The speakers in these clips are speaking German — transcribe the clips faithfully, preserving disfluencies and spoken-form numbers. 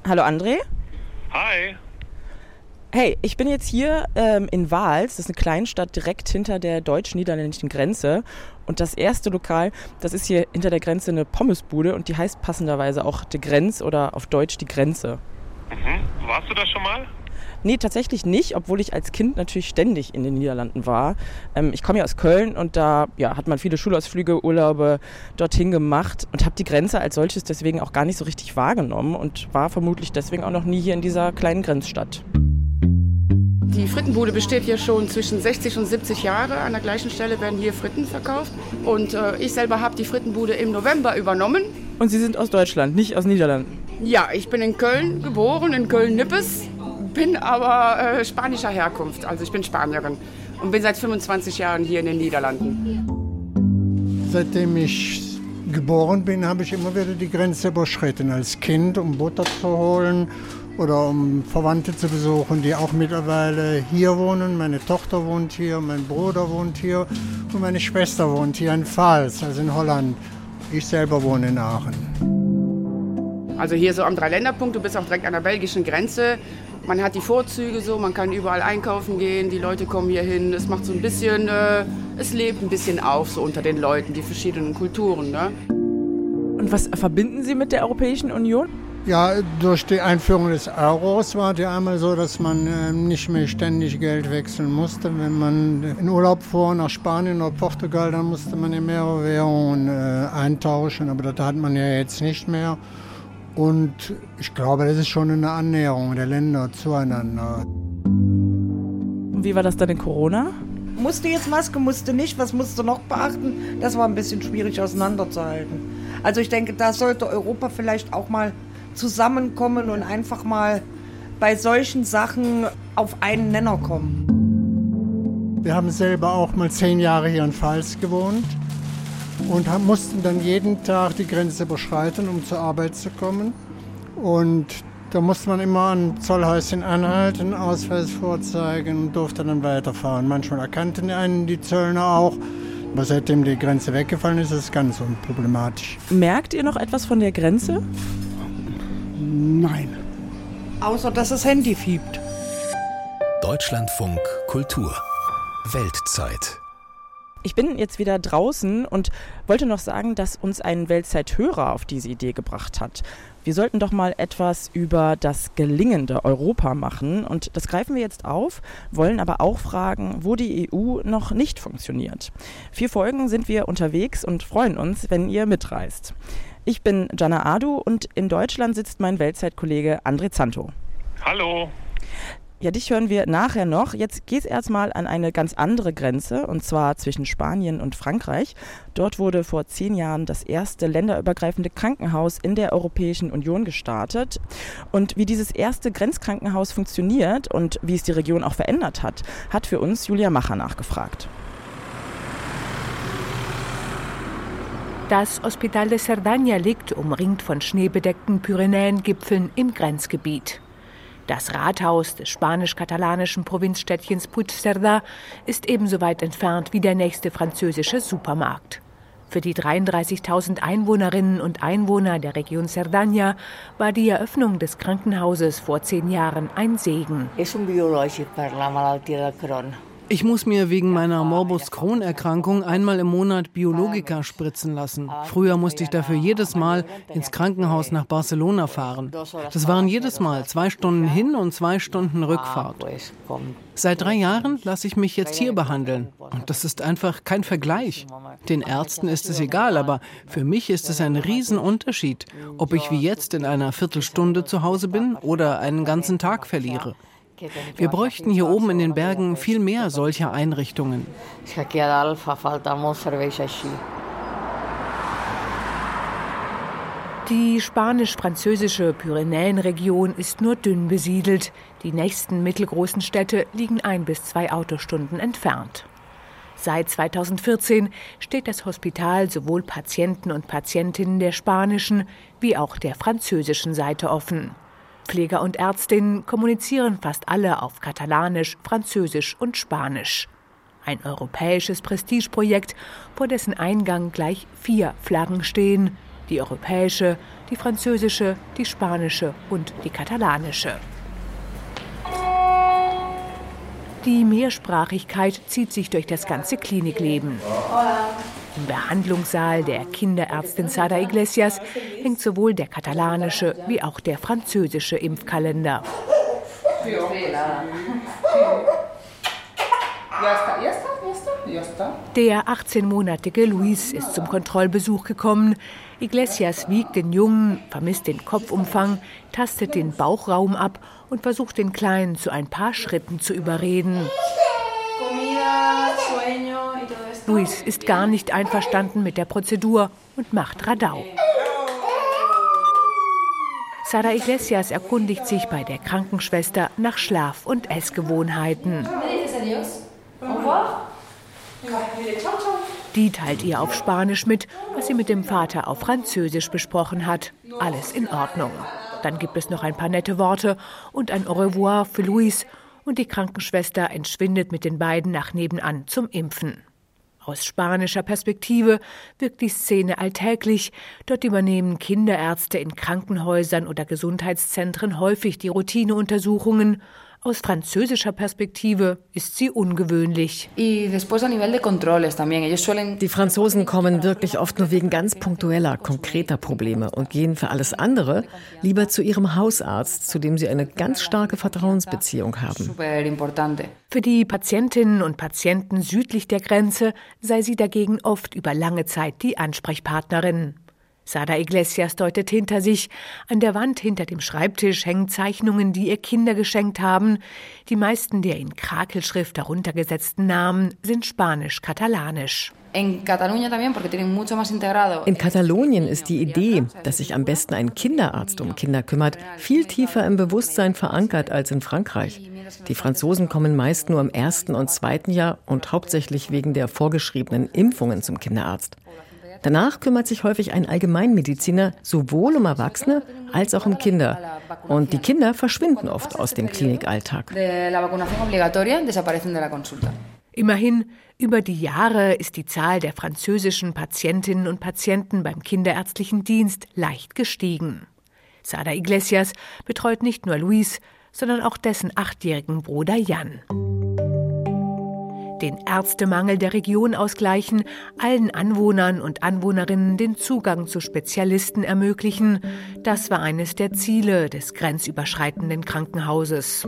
Hallo André. Hi. Hey, ich bin jetzt hier ähm, in Waals, das ist eine Kleinstadt direkt hinter der deutsch-niederländischen Grenze. Und das erste Lokal, das ist hier hinter der Grenze eine Pommesbude und die heißt passenderweise auch De Grenz oder auf Deutsch die Grenze. Mhm. Warst du da schon mal? Nee, tatsächlich nicht, obwohl ich als Kind natürlich ständig in den Niederlanden war. Ähm, ich komme ja aus Köln und da ja, hat man viele Schulausflüge, Urlaube dorthin gemacht und habe die Grenze als solches deswegen auch gar nicht so richtig wahrgenommen und war vermutlich deswegen auch noch nie hier in dieser kleinen Grenzstadt. Die Frittenbude besteht hier schon zwischen sechzig und siebzig Jahre. An der gleichen Stelle werden hier Fritten verkauft. Und äh, ich selber habe die Frittenbude im November übernommen. Und Sie sind aus Deutschland, nicht aus Niederlanden? Ja, ich bin in Köln geboren, in Köln-Nippes, bin aber äh, spanischer Herkunft. Also ich bin Spanierin und bin seit fünfundzwanzig Jahren hier in den Niederlanden. Seitdem ich geboren bin, habe ich immer wieder die Grenze überschritten. Als Kind, um Butter zu holen oder um Verwandte zu besuchen, die auch mittlerweile hier wohnen. Meine Tochter wohnt hier, mein Bruder wohnt hier und meine Schwester wohnt hier in Vaals, also in Holland. Ich selber wohne in Aachen. Also hier so am Dreiländerpunkt, du bist auch direkt an der belgischen Grenze. Man hat die Vorzüge so, man kann überall einkaufen gehen, die Leute kommen hier hin. Es macht so ein bisschen, äh, es lebt ein bisschen auf so unter den Leuten, die verschiedenen Kulturen. Ne? Und was verbinden Sie mit der Europäischen Union? Ja, durch die Einführung des Euros war es ja einmal so, dass man äh, nicht mehr ständig Geld wechseln musste. Wenn man in Urlaub fuhr nach Spanien oder Portugal, dann musste man in mehrere Währungen äh, eintauschen, aber das hat man ja jetzt nicht mehr. Und ich glaube, das ist schon eine Annäherung der Länder zueinander. Und wie war das dann in Corona? Musste jetzt Maske, musste nicht, was musste noch beachten? Das war ein bisschen schwierig auseinanderzuhalten. Also ich denke, da sollte Europa vielleicht auch mal zusammenkommen und einfach mal bei solchen Sachen auf einen Nenner kommen. Wir haben selber auch mal zehn Jahre hier in Vaals gewohnt und haben, mussten dann jeden Tag die Grenze überschreiten, um zur Arbeit zu kommen. Und da musste man immer an Zollhäuschen anhalten, Ausweis vorzeigen und durfte dann weiterfahren. Manchmal erkannten einen die Zöllner auch. Aber seitdem die Grenze weggefallen ist, ist es ganz unproblematisch. Merkt ihr noch etwas von der Grenze? Nein. Außer, dass das Handy fiebt. Deutschlandfunk Kultur. Weltzeit. Ich bin jetzt wieder draußen und wollte noch sagen, dass uns ein Weltzeit-Hörer auf diese Idee gebracht hat. Wir sollten doch mal etwas über das gelingende Europa machen und das greifen wir jetzt auf, wollen aber auch fragen, wo die E U noch nicht funktioniert. Vier Folgen sind wir unterwegs und freuen uns, wenn ihr mitreist. Ich bin Jana Adu und in Deutschland sitzt mein Weltzeitkollege André Zanto. Hallo. Ja, dich hören wir nachher noch. Jetzt geht's erstmal an eine ganz andere Grenze, und zwar zwischen Spanien und Frankreich. Dort wurde vor zehn Jahren das erste länderübergreifende Krankenhaus in der Europäischen Union gestartet. Und wie dieses erste Grenzkrankenhaus funktioniert und wie es die Region auch verändert hat, hat für uns Julia Macher nachgefragt. Das Hospital de Cerdaña liegt, umringt von schneebedeckten Pyrenäengipfeln, im Grenzgebiet. Das Rathaus des spanisch-katalanischen Provinzstädtchens Puigcerdá ist ebenso weit entfernt wie der nächste französische Supermarkt. Für die dreiunddreißigtausend Einwohnerinnen und Einwohner der Region Cerdaña war die Eröffnung des Krankenhauses vor zehn Jahren ein Segen. Ich muss mir wegen meiner Morbus Crohn-Erkrankung einmal im Monat Biologika spritzen lassen. Früher musste ich dafür jedes Mal ins Krankenhaus nach Barcelona fahren. Das waren jedes Mal zwei Stunden Hin- und zwei Stunden Rückfahrt. Seit drei Jahren lasse ich mich jetzt hier behandeln. Und das ist einfach kein Vergleich. Den Ärzten ist es egal, aber für mich ist es ein Riesenunterschied, ob ich wie jetzt in einer Viertelstunde zu Hause bin oder einen ganzen Tag verliere. Wir bräuchten hier oben in den Bergen viel mehr solcher Einrichtungen. Die spanisch-französische Pyrenäenregion ist nur dünn besiedelt. Die nächsten mittelgroßen Städte liegen ein bis zwei Autostunden entfernt. Seit zweitausendvierzehn steht das Hospital sowohl Patienten und Patientinnen der spanischen wie auch der französischen Seite offen. Pfleger und Ärztinnen kommunizieren fast alle auf Katalanisch, Französisch und Spanisch. Ein europäisches Prestigeprojekt, vor dessen Eingang gleich vier Flaggen stehen. Die europäische, die französische, die spanische und die katalanische. Die Mehrsprachigkeit zieht sich durch das ganze Klinikleben. Im Behandlungssaal der Kinderärztin Sara Iglesias hängt sowohl der katalanische wie auch der französische Impfkalender. Der achtzehnmonatige Luis ist zum Kontrollbesuch gekommen. Iglesias wiegt den Jungen, vermisst den Kopfumfang, tastet den Bauchraum ab und versucht den Kleinen zu ein paar Schritten zu überreden. Luis ist gar nicht einverstanden mit der Prozedur und macht Radau. Sara Iglesias erkundigt sich bei der Krankenschwester nach Schlaf- und Essgewohnheiten. Die teilt ihr auf Spanisch mit, was sie mit dem Vater auf Französisch besprochen hat. Alles in Ordnung. Dann gibt es noch ein paar nette Worte und ein Au revoir für Luis. Und die Krankenschwester entschwindet mit den beiden nach nebenan zum Impfen. Aus spanischer Perspektive wirkt die Szene alltäglich. Dort übernehmen Kinderärzte in Krankenhäusern oder Gesundheitszentren häufig die Routineuntersuchungen. Aus französischer Perspektive ist sie ungewöhnlich. Die Franzosen kommen wirklich oft nur wegen ganz punktueller, konkreter Probleme und gehen für alles andere lieber zu ihrem Hausarzt, zu dem sie eine ganz starke Vertrauensbeziehung haben. Für die Patientinnen und Patienten südlich der Grenze sei sie dagegen oft über lange Zeit die Ansprechpartnerin. Sara Iglesias deutet hinter sich. An der Wand hinter dem Schreibtisch hängen Zeichnungen, die ihr Kinder geschenkt haben. Die meisten der in Krakelschrift heruntergesetzten Namen sind spanisch-katalanisch. In Katalonien ist die Idee, dass sich am besten ein Kinderarzt um Kinder kümmert, viel tiefer im Bewusstsein verankert als in Frankreich. Die Franzosen kommen meist nur im ersten und zweiten Jahr und hauptsächlich wegen der vorgeschriebenen Impfungen zum Kinderarzt. Danach kümmert sich häufig ein Allgemeinmediziner sowohl um Erwachsene als auch um Kinder. Und die Kinder verschwinden oft aus dem Klinikalltag. Immerhin, über die Jahre ist die Zahl der französischen Patientinnen und Patienten beim kinderärztlichen Dienst leicht gestiegen. Sara Iglesias betreut nicht nur Luis, sondern auch dessen achtjährigen Bruder Jan. Den Ärztemangel der Region ausgleichen, allen Anwohnern und Anwohnerinnen den Zugang zu Spezialisten ermöglichen. Das war eines der Ziele des grenzüberschreitenden Krankenhauses.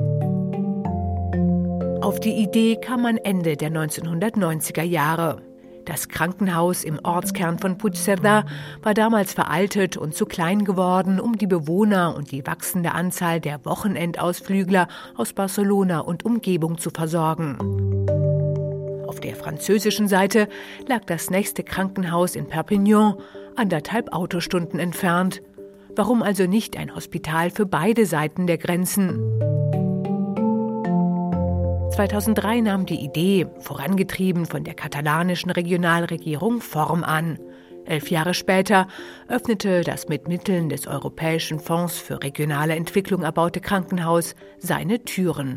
Auf die Idee kam man Ende der neunzehnhundertneunziger Jahre. Das Krankenhaus im Ortskern von Puigcerdà war damals veraltet und zu klein geworden, um die Bewohner und die wachsende Anzahl der Wochenendausflügler aus Barcelona und Umgebung zu versorgen. Auf der französischen Seite lag das nächste Krankenhaus in Perpignan, anderthalb Autostunden entfernt. Warum also nicht ein Hospital für beide Seiten der Grenzen? zweitausenddrei nahm die Idee, vorangetrieben von der katalanischen Regionalregierung, Form an. Elf Jahre später öffnete das mit Mitteln des Europäischen Fonds für regionale Entwicklung erbaute Krankenhaus seine Türen.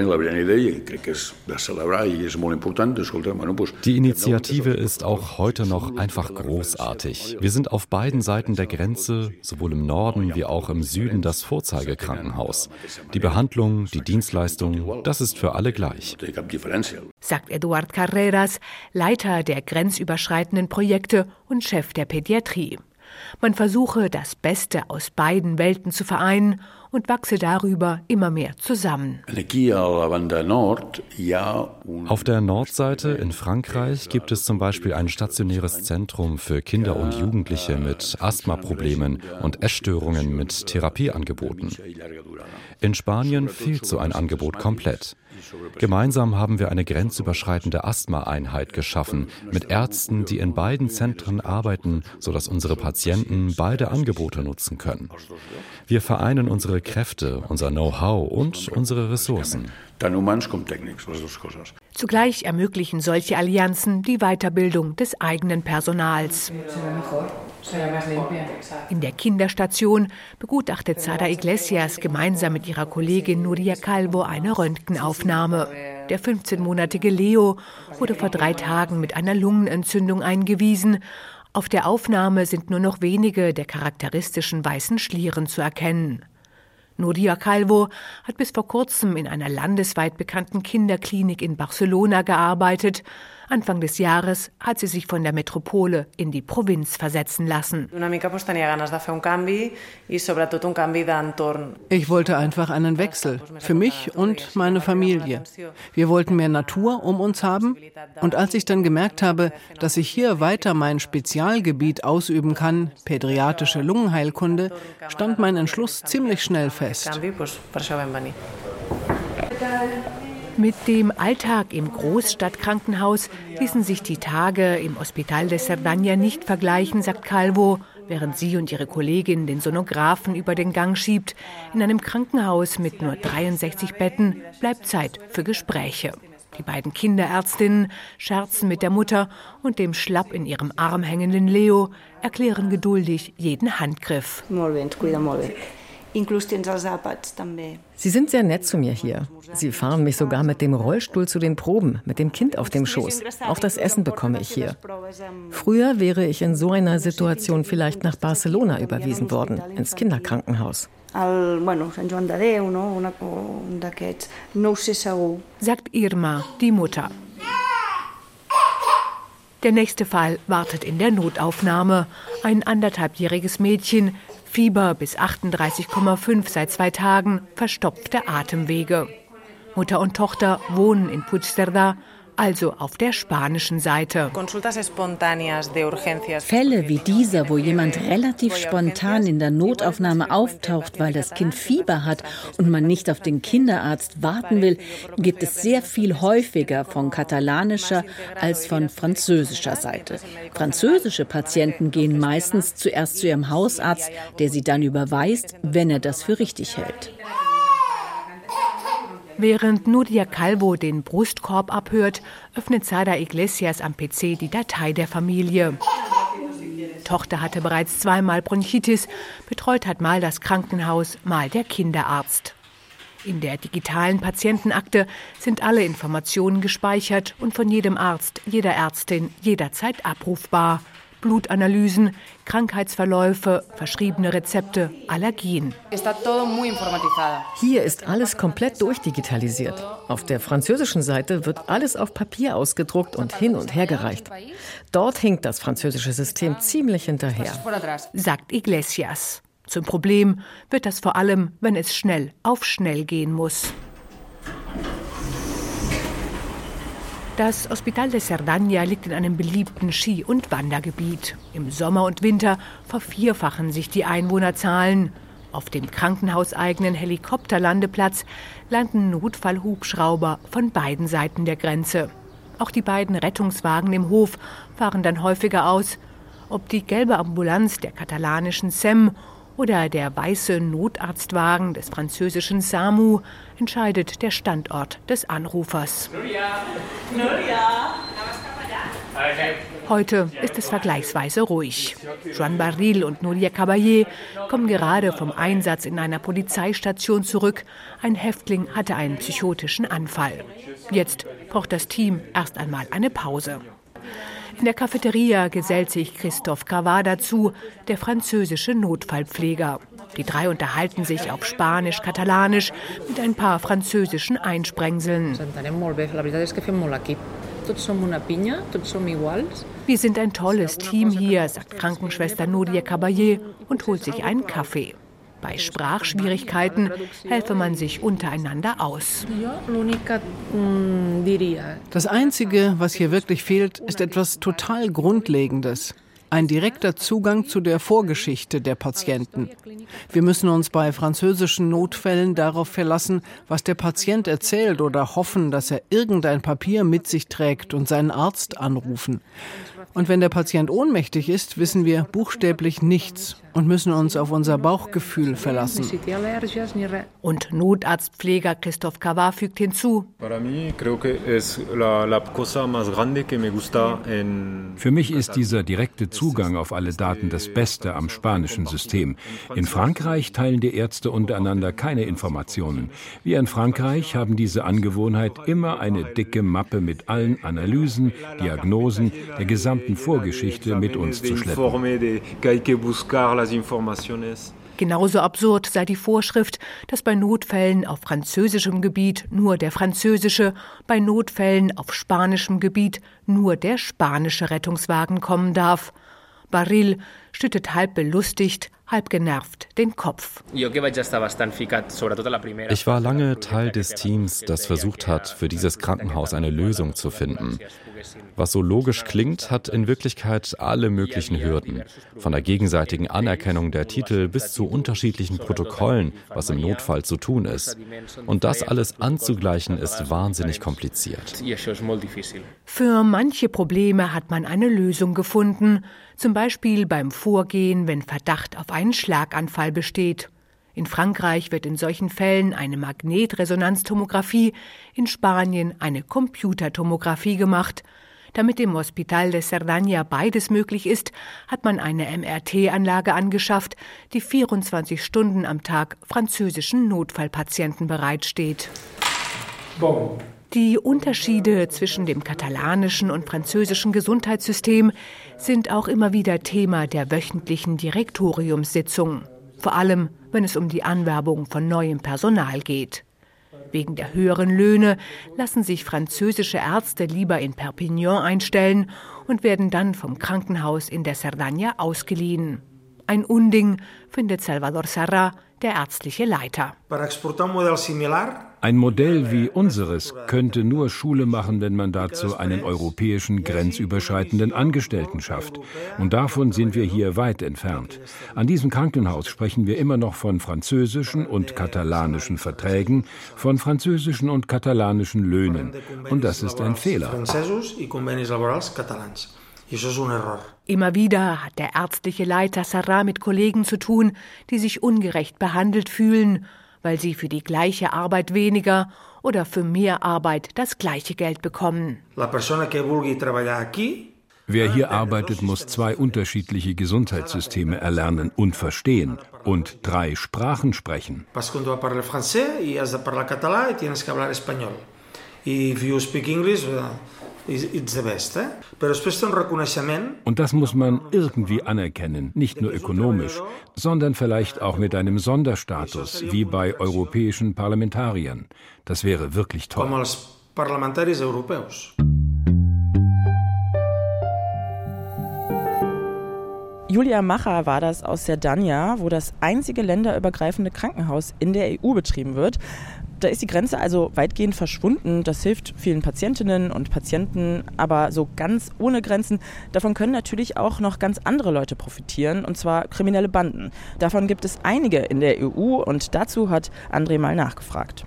Die Initiative ist auch heute noch einfach großartig. Wir sind auf beiden Seiten der Grenze, sowohl im Norden wie auch im Süden, das Vorzeigekrankenhaus. Die Behandlung, die Dienstleistung, das ist für alle gleich. Sagt Eduard Carreras, Leiter der grenzüberschreitenden Projekte und Chef der Pädiatrie. Man versuche, das Beste aus beiden Welten zu vereinen und wachse darüber immer mehr zusammen. Auf der Nordseite in Frankreich gibt es zum Beispiel ein stationäres Zentrum für Kinder und Jugendliche mit Asthmaproblemen und Essstörungen mit Therapieangeboten. In Spanien fehlt so ein Angebot komplett. Gemeinsam haben wir eine grenzüberschreitende Asthma-Einheit geschaffen, mit Ärzten, die in beiden Zentren arbeiten, sodass unsere Patienten beide Angebote nutzen können. Wir vereinen unsere Kräfte, unser Know-how und unsere Ressourcen. Zugleich ermöglichen solche Allianzen die Weiterbildung des eigenen Personals. In der Kinderstation begutachtet Sara Iglesias gemeinsam mit ihrer Kollegin Nuria Calvo eine Röntgenaufnahme. Der fünfzehnmonatige Leo wurde vor drei Tagen mit einer Lungenentzündung eingewiesen. Auf der Aufnahme sind nur noch wenige der charakteristischen weißen Schlieren zu erkennen. Núria Calvo hat bis vor kurzem in einer landesweit bekannten Kinderklinik in Barcelona gearbeitet. Anfang des Jahres hat sie sich von der Metropole in die Provinz versetzen lassen. Ich wollte einfach einen Wechsel, für mich und meine Familie. Wir wollten mehr Natur um uns haben. Und als ich dann gemerkt habe, dass ich hier weiter mein Spezialgebiet ausüben kann, pädiatrische Lungenheilkunde, stand mein Entschluss ziemlich schnell fest. Mit dem Alltag im Großstadtkrankenhaus ließen sich die Tage im Hospital de Cerdaña nicht vergleichen, sagt Calvo, während sie und ihre Kollegin den Sonographen über den Gang schiebt. In einem Krankenhaus mit nur dreiundsechzig Betten bleibt Zeit für Gespräche. Die beiden Kinderärztinnen scherzen mit der Mutter und dem schlapp in ihrem Arm hängenden Leo, erklären geduldig jeden Handgriff. Sie sind sehr nett zu mir hier. Sie fahren mich sogar mit dem Rollstuhl zu den Proben, mit dem Kind auf dem Schoß. Auch das Essen bekomme ich hier. Früher wäre ich in so einer Situation vielleicht nach Barcelona überwiesen worden, ins Kinderkrankenhaus. Sagt Irma, die Mutter. Der nächste Fall wartet in der Notaufnahme. Ein anderthalbjähriges Mädchen, Fieber bis achtunddreißig Komma fünf seit zwei Tagen, verstopfte Atemwege. Mutter und Tochter wohnen in Puigcerdà, also auf der spanischen Seite. Fälle wie dieser, wo jemand relativ spontan in der Notaufnahme auftaucht, weil das Kind Fieber hat und man nicht auf den Kinderarzt warten will, gibt es sehr viel häufiger von katalanischer als von französischer Seite. Französische Patienten gehen meistens zuerst zu ihrem Hausarzt, der sie dann überweist, wenn er das für richtig hält. Während Núria Calvo den Brustkorb abhört, öffnet Sada Iglesias am P C die Datei der Familie. Tochter hatte bereits zweimal Bronchitis, betreut hat mal das Krankenhaus, mal der Kinderarzt. In der digitalen Patientenakte sind alle Informationen gespeichert und von jedem Arzt, jeder Ärztin jederzeit abrufbar. Blutanalysen, Krankheitsverläufe, verschriebene Rezepte, Allergien. Hier ist alles komplett durchdigitalisiert. Auf der französischen Seite wird alles auf Papier ausgedruckt und hin und her gereicht. Dort hinkt das französische System ziemlich hinterher, sagt Iglesias. Zum Problem wird das vor allem, wenn es schnell auf schnell gehen muss. Das Hospital de Cerdaña liegt in einem beliebten Ski- und Wandergebiet. Im Sommer und Winter vervierfachen sich die Einwohnerzahlen. Auf dem krankenhauseigenen Helikopterlandeplatz landen Notfallhubschrauber von beiden Seiten der Grenze. Auch die beiden Rettungswagen im Hof fahren dann häufiger aus. Ob die gelbe Ambulanz der katalanischen S E M oder der weiße Notarztwagen des französischen SAMU, entscheidet der Standort des Anrufers. Heute ist es vergleichsweise ruhig. Joan Barril und Núria Caballé kommen gerade vom Einsatz in einer Polizeistation zurück. Ein Häftling hatte einen psychotischen Anfall. Jetzt braucht das Team erst einmal eine Pause. In der Cafeteria gesellt sich Christophe Cavard dazu, der französische Notfallpfleger. Die drei unterhalten sich auf Spanisch, Katalanisch mit ein paar französischen Einsprengseln. Wir sind ein tolles Team hier, sagt Krankenschwester Núria Caballé und holt sich einen Kaffee. Bei Sprachschwierigkeiten helfe man sich untereinander aus. Das Einzige, was hier wirklich fehlt, ist etwas total Grundlegendes. Ein direkter Zugang zu der Vorgeschichte der Patienten. Wir müssen uns bei französischen Notfällen darauf verlassen, was der Patient erzählt oder hoffen, dass er irgendein Papier mit sich trägt und seinen Arzt anrufen. Und wenn der Patient ohnmächtig ist, wissen wir buchstäblich nichts und müssen uns auf unser Bauchgefühl verlassen. Und Notarztpfleger Christophe Cavard fügt hinzu: Für mich ist dieser direkte Zugang auf alle Daten das Beste am spanischen System. In Frankreich teilen die Ärzte untereinander keine Informationen. Wir in Frankreich haben diese Angewohnheit, immer eine dicke Mappe mit allen Analysen, Diagnosen, der gesamten Vorgeschichte mit uns zu schleppen. Genauso absurd sei die Vorschrift, dass bei Notfällen auf französischem Gebiet nur der französische, bei Notfällen auf spanischem Gebiet nur der spanische Rettungswagen kommen darf. Barril schüttet halb belustigt, halb genervt den Kopf. Ich war lange Teil des Teams, das versucht hat, für dieses Krankenhaus eine Lösung zu finden. Was so logisch klingt, hat in Wirklichkeit alle möglichen Hürden. Von der gegenseitigen Anerkennung der Titel bis zu unterschiedlichen Protokollen, was im Notfall zu tun ist. Und das alles anzugleichen, ist wahnsinnig kompliziert. Für manche Probleme hat man eine Lösung gefunden, zum Beispiel beim Vorgehen, wenn Verdacht auf einen Schlaganfall besteht. In Frankreich wird in solchen Fällen eine Magnetresonanztomographie, in Spanien eine Computertomographie gemacht. Damit im Hospital de Cerdaña beides möglich ist, hat man eine M R T-Anlage angeschafft, die vierundzwanzig Stunden am Tag französischen Notfallpatienten bereitsteht. Bon. Die Unterschiede zwischen dem katalanischen und französischen Gesundheitssystem sind auch immer wieder Thema der wöchentlichen Direktoriumssitzung. Vor allem, wenn es um die Anwerbung von neuem Personal geht. Wegen der höheren Löhne lassen sich französische Ärzte lieber in Perpignan einstellen und werden dann vom Krankenhaus in der Cerdaña ausgeliehen. Ein Unding, findet Salvador Serra, der ärztliche Leiter. Ein Modell wie unseres könnte nur Schule machen, wenn man dazu einen europäischen grenzüberschreitenden Angestellten schafft. Und davon sind wir hier weit entfernt. An diesem Krankenhaus sprechen wir immer noch von französischen und katalanischen Verträgen, von französischen und katalanischen Löhnen. Und das ist ein Fehler. Immer wieder hat der ärztliche Leiter Serra mit Kollegen zu tun, die sich ungerecht behandelt fühlen, weil sie für die gleiche Arbeit weniger oder für mehr Arbeit das gleiche Geld bekommen. Wer hier arbeitet, muss zwei unterschiedliche Gesundheitssysteme erlernen und verstehen und drei Sprachen sprechen. Und das muss man irgendwie anerkennen, nicht nur ökonomisch, sondern vielleicht auch mit einem Sonderstatus, wie bei europäischen Parlamentariern. Das wäre wirklich toll. Julia Macher war das aus Cerdaña, wo das einzige länderübergreifende Krankenhaus in der E U betrieben wird. Da ist die Grenze also weitgehend verschwunden. Das hilft vielen Patientinnen und Patienten, aber so ganz ohne Grenzen, davon können natürlich auch noch ganz andere Leute profitieren, und zwar kriminelle Banden. Davon gibt es einige in der E U und dazu hat André mal nachgefragt.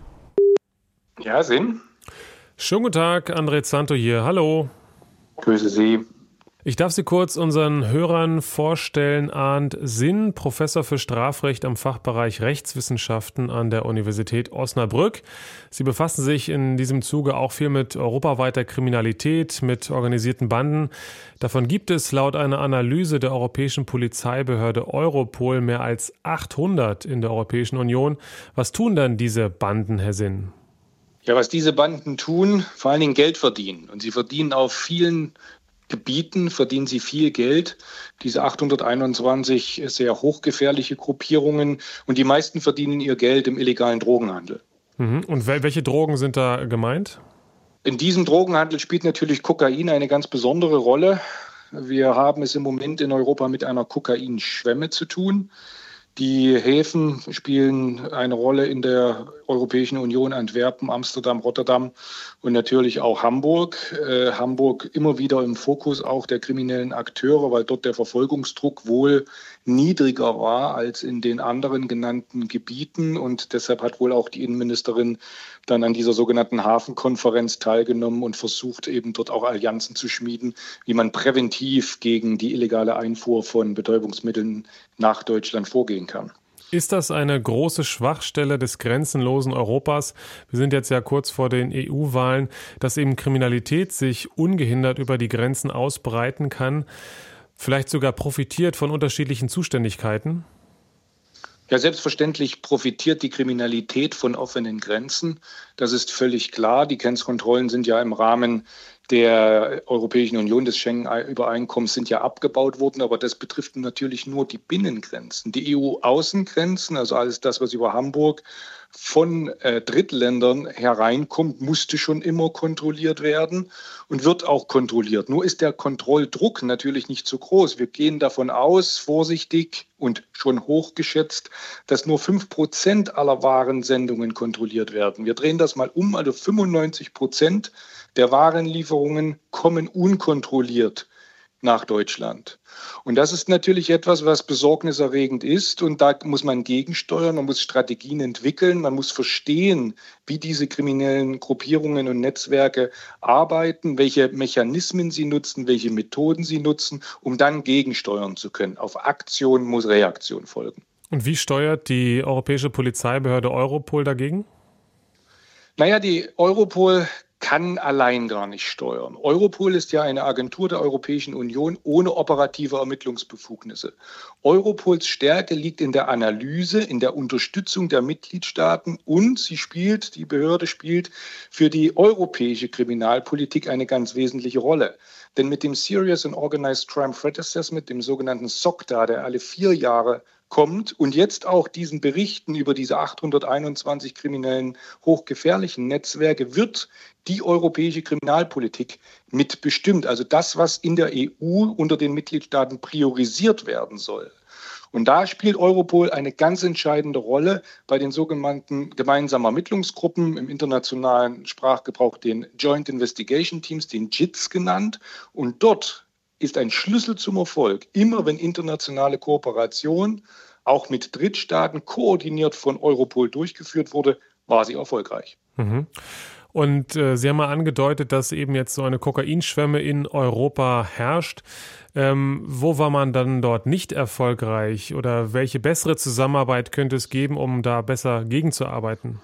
Ja, Sinn. Schönen guten Tag, André Zanto hier. Hallo. Grüße Sie. Ich darf Sie kurz unseren Hörern vorstellen. Arndt Sinn, Professor für Strafrecht am Fachbereich Rechtswissenschaften an der Universität Osnabrück. Sie befassen sich in diesem Zuge auch viel mit europaweiter Kriminalität, mit organisierten Banden. Davon gibt es laut einer Analyse der europäischen Polizeibehörde Europol mehr als achthundert in der Europäischen Union. Was tun dann diese Banden, Herr Sinn? Ja, was diese Banden tun, vor allen Dingen Geld verdienen. Und sie verdienen auf vielen Gebieten verdienen sie viel Geld, diese achthunderteinundzwanzig sehr hochgefährliche Gruppierungen, und die meisten verdienen ihr Geld im illegalen Drogenhandel. Mhm. Und welche Drogen sind da gemeint? In diesem Drogenhandel spielt natürlich Kokain eine ganz besondere Rolle. Wir haben es im Moment in Europa mit einer Kokainschwemme zu tun. Die Häfen spielen eine Rolle in der Europäischen Union, Antwerpen, Amsterdam, Rotterdam und natürlich auch Hamburg. Äh, Hamburg immer wieder im Fokus auch der kriminellen Akteure, weil dort der Verfolgungsdruck wohl niedriger war als in den anderen genannten Gebieten. Und deshalb hat wohl auch die Innenministerin dann an dieser sogenannten Hafenkonferenz teilgenommen und versucht eben dort auch Allianzen zu schmieden, wie man präventiv gegen die illegale Einfuhr von Betäubungsmitteln nach Deutschland vorgehen kann. Ist das eine große Schwachstelle des grenzenlosen Europas? Wir sind jetzt ja kurz vor den E U-Wahlen, dass eben Kriminalität sich ungehindert über die Grenzen ausbreiten kann. vielleicht sogar profitiert von unterschiedlichen Zuständigkeiten? Ja, selbstverständlich profitiert die Kriminalität von offenen Grenzen. Das ist völlig klar. Die Grenzkontrollen sind ja im Rahmen der Europäischen Union, des Schengen-Übereinkommens, sind ja abgebaut worden. Aber das betrifft natürlich nur die Binnengrenzen. Die E U-Außengrenzen, also alles das, was über Hamburg von äh, Drittländern hereinkommt, musste schon immer kontrolliert werden und wird auch kontrolliert. Nur ist der Kontrolldruck natürlich nicht so groß. Wir gehen davon aus, vorsichtig und schon hochgeschätzt, dass nur fünf Prozent aller Warensendungen kontrolliert werden. Wir drehen das mal um, also fünfundneunzig Prozent der Warenlieferungen kommen unkontrolliert nach Deutschland. Und das ist natürlich etwas, was besorgniserregend ist. Und da muss man gegensteuern, man muss Strategien entwickeln, man muss verstehen, wie diese kriminellen Gruppierungen und Netzwerke arbeiten, welche Mechanismen sie nutzen, welche Methoden sie nutzen, um dann gegensteuern zu können. Auf Aktion muss Reaktion folgen. Und wie steuert die europäische Polizeibehörde Europol dagegen? Naja, die Europol kann allein gar nicht steuern. Europol ist ja eine Agentur der Europäischen Union ohne operative Ermittlungsbefugnisse. Europols Stärke liegt in der Analyse, in der Unterstützung der Mitgliedstaaten und sie spielt, die Behörde spielt für die europäische Kriminalpolitik eine ganz wesentliche Rolle. Denn mit dem Serious and Organized Crime Threat Assessment, dem sogenannten S O C D A, der alle vier Jahre kommt und jetzt auch diesen Berichten über diese achthunderteinundzwanzig kriminellen, hochgefährlichen Netzwerke, wird die europäische Kriminalpolitik mitbestimmt. Also das, was in der E U unter den Mitgliedstaaten priorisiert werden soll. Und da spielt Europol eine ganz entscheidende Rolle bei den sogenannten gemeinsamen Ermittlungsgruppen, im internationalen Sprachgebrauch den Joint Investigation Teams, den J I Ts genannt. Und dort ist ein Schlüssel zum Erfolg. Immer wenn internationale Kooperation auch mit Drittstaaten koordiniert von Europol durchgeführt wurde, war sie erfolgreich. Mhm. Und äh, Sie haben mal angedeutet, dass eben jetzt so eine Kokainschwemme in Europa herrscht. Ähm, wo war man dann dort nicht erfolgreich oder welche bessere Zusammenarbeit könnte es geben, um da besser gegenzuarbeiten?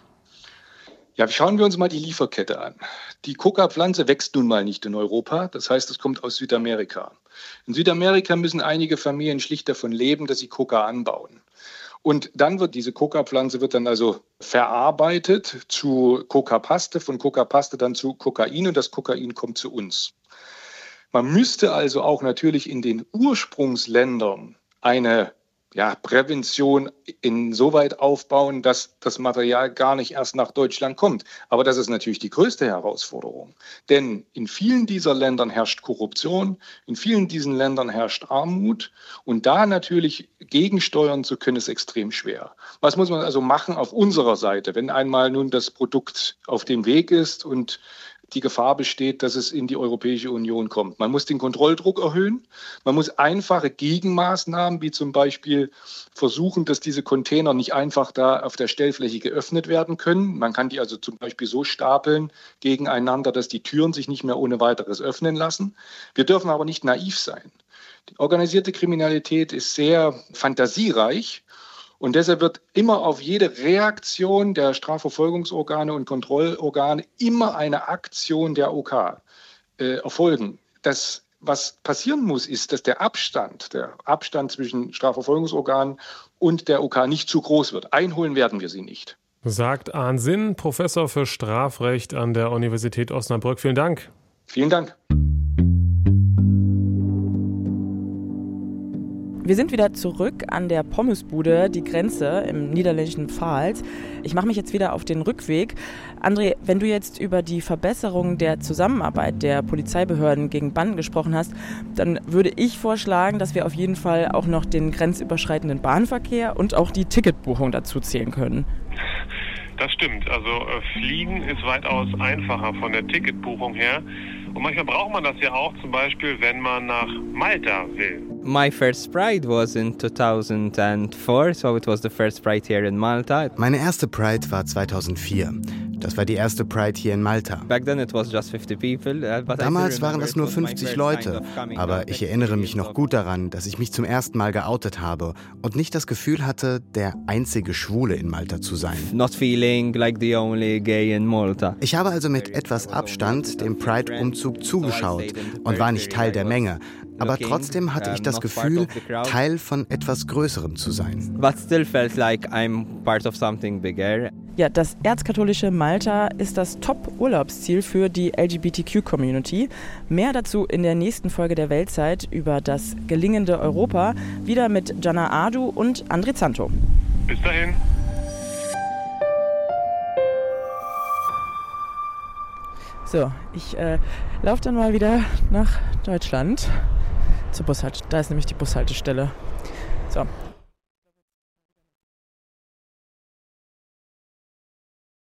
Ja, schauen wir uns mal die Lieferkette an. Die Coca-Pflanze wächst nun mal nicht in Europa. Das heißt, es kommt aus Südamerika. In Südamerika müssen einige Familien schlicht davon leben, dass sie Coca anbauen. Und dann wird diese Coca-Pflanze wird dann also verarbeitet zu Coca-Paste, von Coca-Paste dann zu Kokain und das Kokain kommt zu uns. Man müsste also auch natürlich in den Ursprungsländern eine ja, Prävention insoweit aufbauen, dass das Material gar nicht erst nach Deutschland kommt. Aber das ist natürlich die größte Herausforderung. Denn in vielen dieser Ländern herrscht Korruption, in vielen diesen Ländern herrscht Armut. Und da natürlich gegensteuern zu können, ist extrem schwer. Was muss man also machen auf unserer Seite, wenn einmal nun das Produkt auf dem Weg ist und die Gefahr besteht, dass es in die Europäische Union kommt? Man muss den Kontrolldruck erhöhen. Man muss einfache Gegenmaßnahmen, wie zum Beispiel versuchen, dass diese Container nicht einfach da auf der Stellfläche geöffnet werden können. Man kann die also zum Beispiel so stapeln gegeneinander, dass die Türen sich nicht mehr ohne weiteres öffnen lassen. Wir dürfen aber nicht naiv sein. Die organisierte Kriminalität ist sehr fantasiereich. Und deshalb wird immer auf jede Reaktion der Strafverfolgungsorgane und Kontrollorgane immer eine Aktion der O K äh, erfolgen. Das, was passieren muss, ist, dass der Abstand, der Abstand zwischen Strafverfolgungsorganen und der O K nicht zu groß wird. Einholen werden wir sie nicht. Sagt Arn Sinn, Professor für Strafrecht an der Universität Osnabrück. Vielen Dank. Vielen Dank. Wir sind wieder zurück an der Pommesbude, die Grenze im niederländischen Pfalz. Ich mache mich jetzt wieder auf den Rückweg. André, wenn du jetzt über die Verbesserung der Zusammenarbeit der Polizeibehörden gegen Banden gesprochen hast, dann würde ich vorschlagen, dass wir auf jeden Fall auch noch den grenzüberschreitenden Bahnverkehr und auch die Ticketbuchung dazu zählen können. Das stimmt. Also äh, Fliegen ist weitaus einfacher von der Ticketbuchung her. Und manchmal braucht man das ja auch, zum Beispiel, wenn man nach Malta will. My first Pride was in two thousand four, so it was the first Pride here in Malta. Meine erste Pride war zweitausendvier. Das war die erste Pride hier in Malta. Back then it was just fifty people, but Damals waren es nur fünfzig Leute, aber ich erinnere mich noch gut daran, dass ich mich zum ersten Mal geoutet habe und nicht das Gefühl hatte, der einzige Schwule in Malta zu sein. Not feeling like the only gay in Malta. Ich habe also mit etwas Abstand dem Pride-Umzug zugeschaut und war nicht Teil der Menge. Aber trotzdem hatte ich das Gefühl, Teil von etwas Größerem zu sein. But still felt like I'm part of something bigger. Ja, das erzkatholische Malta ist das Top-Urlaubsziel für die L G B T Q-Community. Mehr dazu in der nächsten Folge der Weltzeit über das gelingende Europa. Wieder mit Gianna Adu und André Zanto. Bis dahin. So, ich äh, laufe dann mal wieder nach Deutschland zur Bushaltestelle. Da ist nämlich die Bushaltestelle. So,